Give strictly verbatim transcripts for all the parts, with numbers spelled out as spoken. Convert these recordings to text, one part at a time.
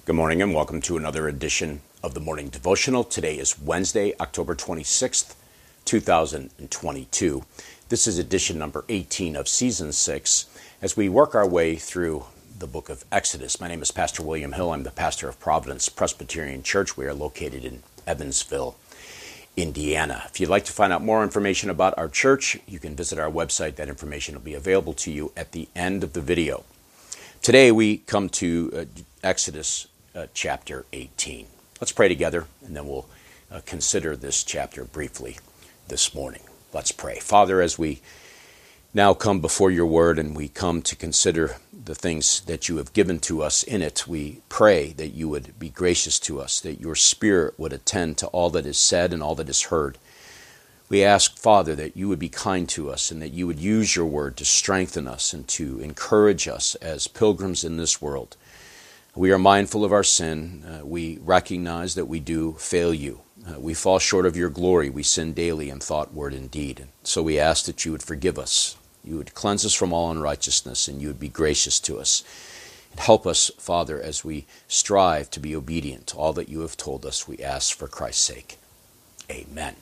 Good morning and welcome to another edition of the Morning Devotional. Today is Wednesday, October twenty-sixth, two thousand twenty-two. This is edition number eighteen of season six as we work our way through the book of Exodus. My name is Pastor William Hill. I'm the pastor of Providence Presbyterian Church. We are located in Evansville, Indiana. If you'd like to find out more information about our church, you can visit our website. That information will be available to you at the end of the video. Today we come to uh, Exodus Uh, chapter eighteen. Let's pray together, and then we'll uh, consider this chapter briefly this morning. Let's pray. Father, as we now come before your word and we come to consider the things that you have given to us in it, we pray that you would be gracious to us, that your Spirit would attend to all that is said and all that is heard. We ask, Father, that you would be kind to us and that you would use your word to strengthen us and to encourage us as pilgrims in this world. We are mindful of our sin. Uh, we recognize that we do fail you. Uh, we fall short of your glory. We sin daily in thought, word, and deed. And so we ask that you would forgive us. You would cleanse us from all unrighteousness, and you would be gracious to us. And help us, Father, as we strive to be obedient to all that you have told us. We ask for Christ's sake. Amen.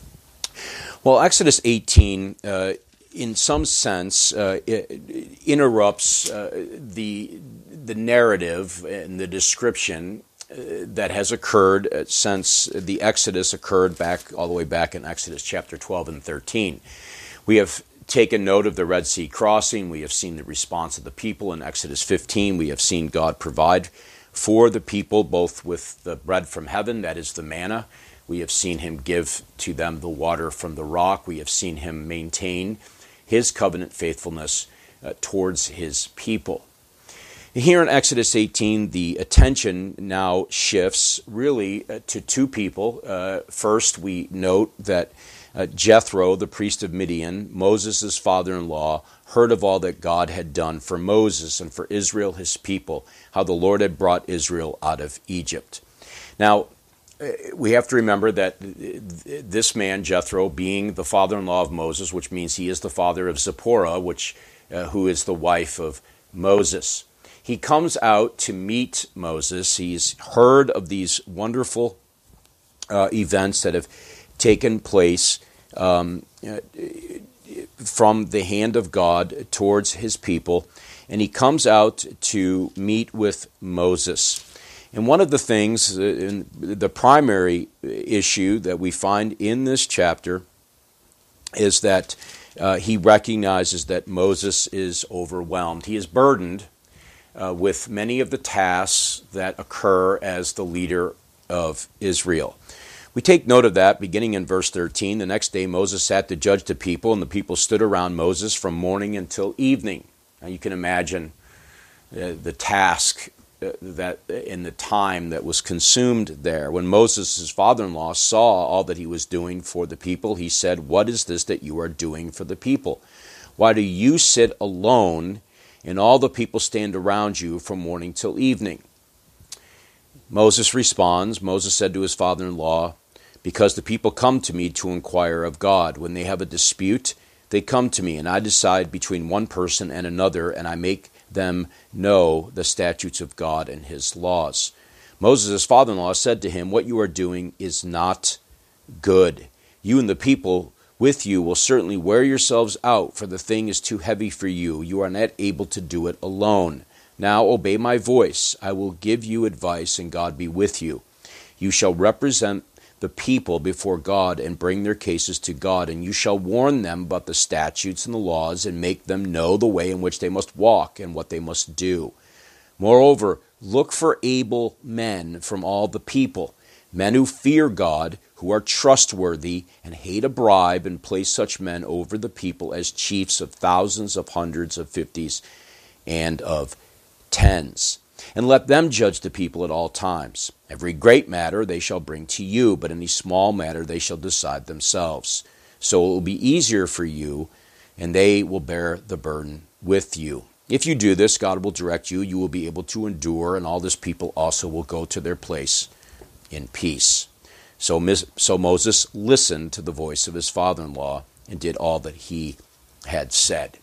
Well, Exodus eighteen, uh, in some sense, uh, it interrupts uh, the the narrative and the description uh, that has occurred since the Exodus occurred back all the way back in Exodus chapter twelve and thirteen. We have taken note of the Red Sea crossing. We have seen the response of the people in Exodus fifteen. We have seen God provide for the people, both with the bread from heaven, that is the manna. We have seen him give to them the water from the rock. We have seen him maintain his covenant faithfulness uh, towards his people. Here in Exodus eighteen, the attention now shifts really uh, to two people. Uh, first, we note that uh, Jethro, the priest of Midian, Moses' father-in-law, heard of all that God had done for Moses and for Israel, his people, how the Lord had brought Israel out of Egypt. Now, we have to remember that this man, Jethro, being the father-in-law of Moses, which means he is the father of Zipporah, which, uh, who is the wife of Moses. He comes out to meet Moses. He's heard of these wonderful uh, events that have taken place um, from the hand of God towards his people, and he comes out to meet with Moses. And one of the things, uh, the primary issue that we find in this chapter is that uh, he recognizes that Moses is overwhelmed. He is burdened Uh, with many of the tasks that occur as the leader of Israel. We take note of that beginning in verse thirteen. The next day Moses sat to judge the people, and the people stood around Moses from morning until evening. Now you can imagine uh, the task uh, that in the time that was consumed there. When Moses' father-in-law saw all that he was doing for the people, he said, "What is this that you are doing for the people? Why do you sit alone and all the people stand around you from morning till evening?" Moses responds, Moses said to his father-in-law, "Because the people come to me to inquire of God. When they have a dispute, they come to me, and I decide between one person and another, and I make them know the statutes of God and his laws." Moses' father-in-law said to him, "What you are doing is not good. You and the people with you will certainly wear yourselves out, for the thing is too heavy for you. You are not able to do it alone. Now obey my voice. I will give you advice, and God be with you. You shall represent the people before God and bring their cases to God, and you shall warn them about the statutes and the laws and make them know the way in which they must walk and what they must do. Moreover, look for able men from all the people, men who fear God, who are trustworthy and hate a bribe, and place such men over the people as chiefs of thousands, of hundreds, of fifties, and of tens. And let them judge the people at all times. Every great matter they shall bring to you, but any small matter they shall decide themselves. So it will be easier for you, and they will bear the burden with you. If you do this, God will direct you. You will be able to endure, and all this people also will go to their place in peace." So, so Moses listened to the voice of his father-in-law and did all that he had said.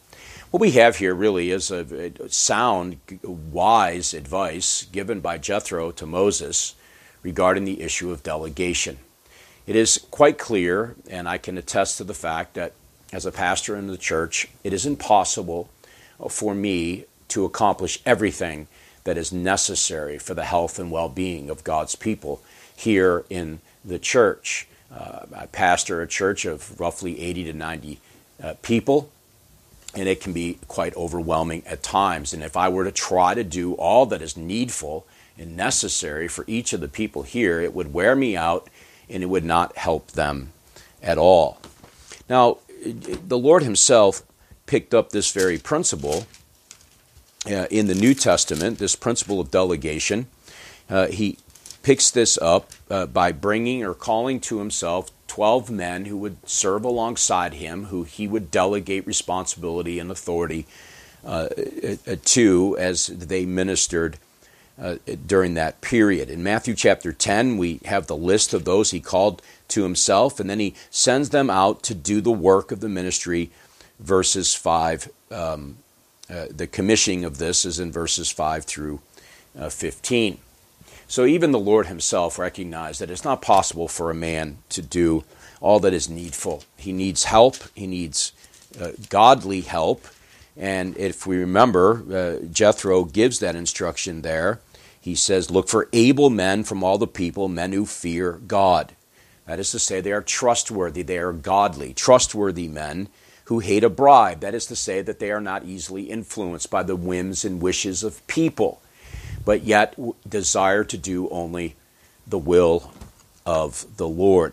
What we have here really is a, a sound, wise advice given by Jethro to Moses regarding the issue of delegation. It is quite clear, and I can attest to the fact that as a pastor in the church, it is impossible for me to accomplish everything that is necessary for the health and well-being of God's people here in the church. Uh, I pastor a church of roughly eighty to ninety uh, people, and it can be quite overwhelming at times. And if I were to try to do all that is needful and necessary for each of the people here, it would wear me out and it would not help them at all. Now, the Lord himself picked up this very principle uh, in the New Testament, this principle of delegation. Uh, he picks this up uh, by bringing or calling to himself twelve men who would serve alongside him, who he would delegate responsibility and authority uh, to as they ministered uh, during that period. In Matthew chapter ten, we have the list of those he called to himself, and then he sends them out to do the work of the ministry. Verses five, um, uh, the commissioning of this is in verses five through uh, fifteen. So even the Lord himself recognized that it's not possible for a man to do all that is needful. He needs help. He needs uh, godly help. And if we remember, uh, Jethro gives that instruction there. He says, look for able men from all the people, men who fear God. That is to say, they are trustworthy, they are godly, trustworthy men who hate a bribe. That is to say that they are not easily influenced by the whims and wishes of people, but yet desire to do only the will of the Lord.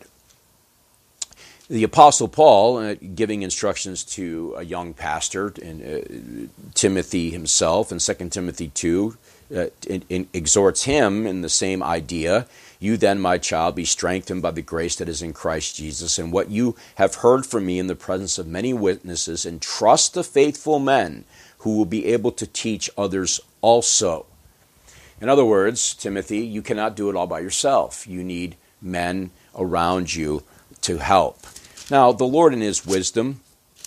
The Apostle Paul, uh, giving instructions to a young pastor, in, uh, Timothy himself, in Second Timothy two, uh, in, in, exhorts him in the same idea. You then, my child, be strengthened by the grace that is in Christ Jesus, and what you have heard from me in the presence of many witnesses, and trust the faithful men who will be able to teach others also. In other words, Timothy, you cannot do it all by yourself. You need men around you to help. Now, the Lord in his wisdom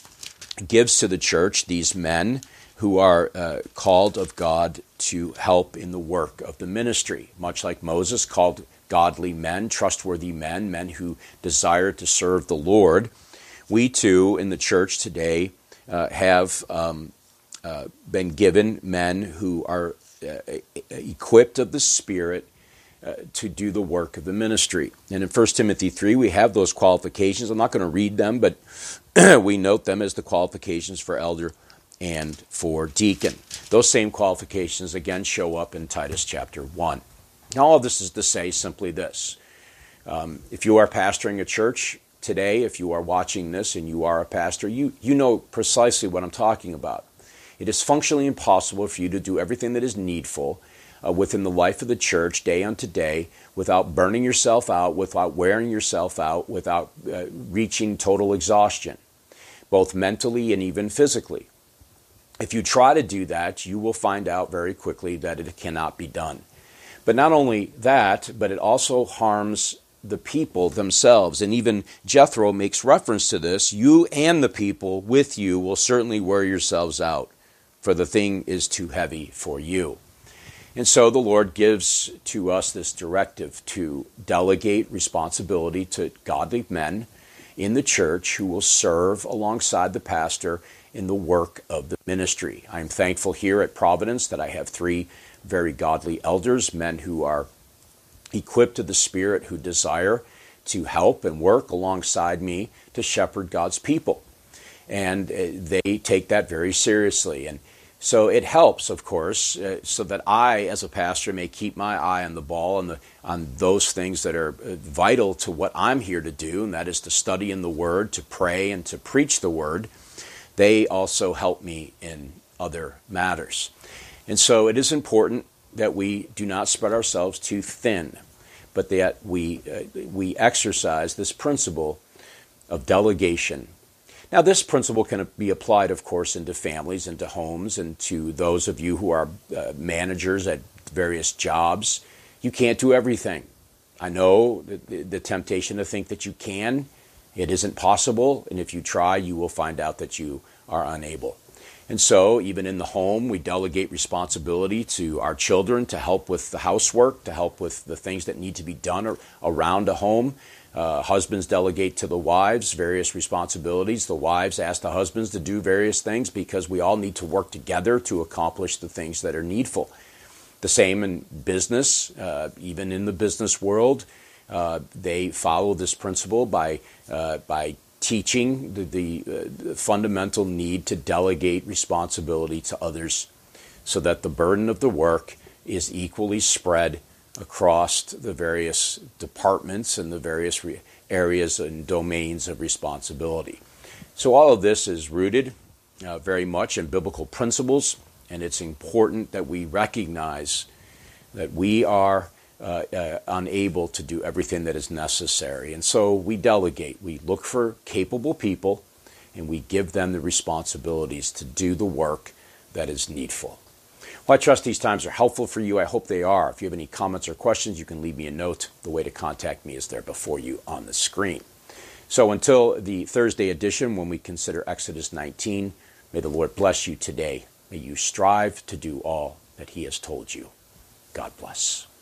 gives to the church these men who are uh, called of God to help in the work of the ministry, much like Moses called godly men, trustworthy men, men who desire to serve the Lord. We too in the church today uh, have um, uh, been given men who are uh, equipped of the Spirit Uh, to do the work of the ministry. And in First Timothy three, we have those qualifications. I'm not going to read them, but we note them as the qualifications for elder and for deacon. Those same qualifications again show up in Titus chapter one. Now, all of this is to say simply this. Um, if you are pastoring a church today, if you are watching this and you are a pastor, you, you know precisely what I'm talking about. It is functionally impossible for you to do everything that is needful Uh, within the life of the church day unto day without burning yourself out, without wearing yourself out, without uh, reaching total exhaustion, both mentally and even physically. If you try to do that, you will find out very quickly that it cannot be done. But not only that, but it also harms the people themselves. And even Jethro makes reference to this. You and the people with you will certainly wear yourselves out, for the thing is too heavy for you. And so the Lord gives to us this directive to delegate responsibility to godly men in the church who will serve alongside the pastor in the work of the ministry. I'm thankful here at Providence that I have three very godly elders, men who are equipped of the Spirit, who desire to help and work alongside me to shepherd God's people. And they take that very seriously. And so it helps, of course, uh, so that I, as a pastor, may keep my eye on the ball, on, the, on those things that are vital to what I'm here to do, and that is to study in the Word, to pray, and to preach the Word. They also help me in other matters. And so it is important that we do not spread ourselves too thin, but that we, uh, we exercise this principle of delegation. Now, this principle can be applied, of course, into families, into homes, and to those of you who are uh, managers at various jobs. You can't do everything. I know the, the temptation to think that you can. It isn't possible, and if you try, you will find out that you are unable. And so, even in the home, we delegate responsibility to our children to help with the housework, to help with the things that need to be done around a home. Uh, husbands delegate to the wives various responsibilities. The wives ask the husbands to do various things because we all need to work together to accomplish the things that are needful. The same in business, uh, even in the business world, uh, they follow this principle by uh, by teaching the, the, uh, the fundamental need to delegate responsibility to others so that the burden of the work is equally spread across the various departments and the various re- areas and domains of responsibility. So all of this is rooted uh, very much in biblical principles, and it's important that we recognize that we are Uh, uh, unable to do everything that is necessary. And so we delegate. We look for capable people, and we give them the responsibilities to do the work that is needful. Well, I trust these times are helpful for you. I hope they are. If you have any comments or questions, you can leave me a note. The way to contact me is there before you on the screen. So until the Thursday edition, when we consider Exodus nineteen, may the Lord bless you today. May you strive to do all that He has told you. God bless.